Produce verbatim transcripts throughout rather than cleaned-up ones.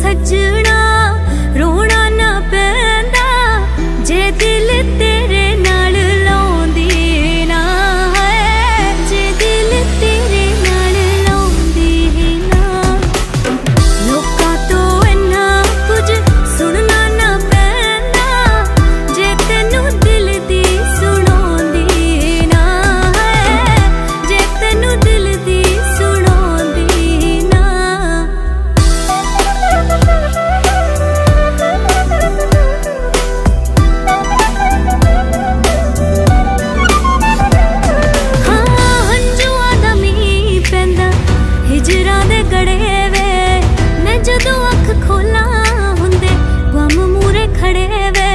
सजना रोना ना पैंदा जे दिल तेरे नाल लाउंदी ना है, जे दिल तेरे नाल लाउंदी ना। लोकां तो इन्ना कुछ सुनना ना पैंदा जे तेनू दिल दी सुणाउंदी ना है, जे तेनू दिल दी सुणाउंदी ना। हिजरां दे गड़े वे मैं जदों अख खोला हुंदे गम मूरे खड़े वे।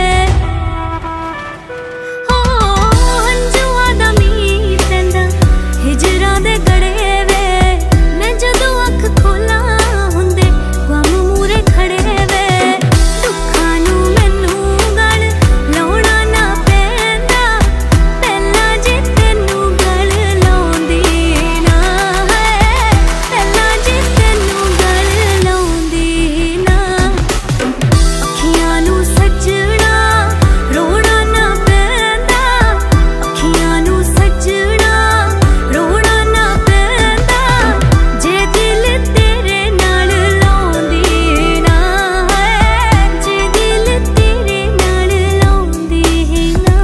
हो हंजुआं दा मींह पैंदा हिजरां दे गड़े वे मैं जदों अख खोला हुंदे गम मूरे खड़े वे। दुखां नूं मैनू गल लाउणा ना पैंदा पहला जे तेनू गल लाउंदी ना है, पहला जे तेनू गल लाउंदी ना। अखियां नूं सजना रोना ना पैंदा, अखियां नूं सजना रोना ना पैंदा जे दिल तेरे नाल लाउंदी ना है, जे दिल तेरे नाल लाउंदी ना।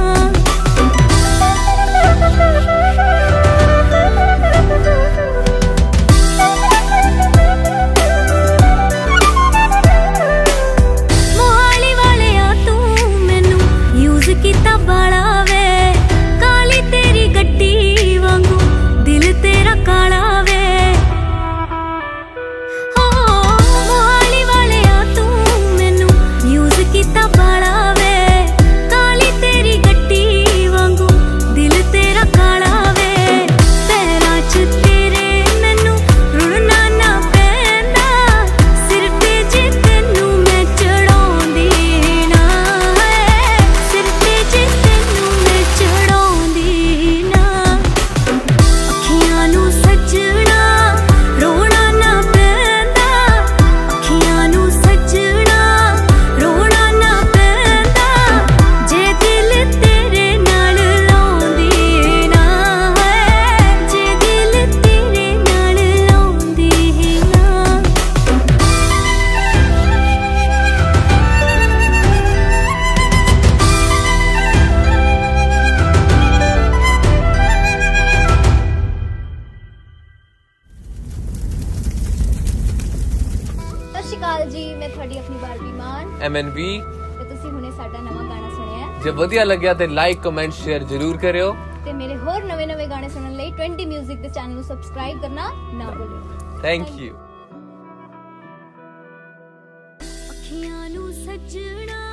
मोहाली वालिया तू मैनू यूज कीता बाला वे, काली तेरी गड्डी वांगू दिल तेरा काला वे। हो मोहाली वालिया तू मैनू यूज कीता बाला वे, काली तेरी गड्डी वांगू दिल तेरा काला वे। पैरां च तेरे मैनू रुड़ना ना पैंदा सिर ते जे तेनू मैं चढ़ाउंदी ना है, सिर ते जे तेनू मैं चढ़ाउंदी ना। अखियां नूं सजना रोना ना पैंदा, अखियां नूं सजना रोना ना पैंदा जे दिल तेरे नाल लाउंदी ना है, जे दिल तेरे नाल लाउंदी ना। ਸਤਿ ਸ਼੍ਰੀ ਅਕਾਲ ਜੀ, ਮੈਂ ਤੁਹਾਡੀ ਆਪਣੀ ਬਾਰਬੀ ਮਾਨ ਐਮ ਐਨ ਵੀ। ਤੇ ਤੁਸੀਂ ਹੁਣੇ ਸਾਡਾ ਨਵਾਂ ਗਾਣਾ ਸੁਣਿਆ ਹੈ। ਜੇ ਵਧੀਆ ਲੱਗਿਆ ਤੇ ਲਾਈਕ ਕਮੈਂਟ ਸ਼ੇਅਰ ਜ਼ਰੂਰ ਕਰਿਓ ਤੇ ਮੇਰੇ ਹੋਰ ਨਵੇਂ-ਨਵੇਂ ਗਾਣੇ ਸੁਣਨ ਲਈ ਟਵੈਂਟੀ ਮਿਊਜ਼ਿਕ ਦੇ ਚੈਨਲ ਨੂੰ ਸਬਸਕ੍ਰਾਈਬ ਕਰਨਾ ਨਾ ਭੁੱਲਿਓ। Thank you. अखियां नूं सजना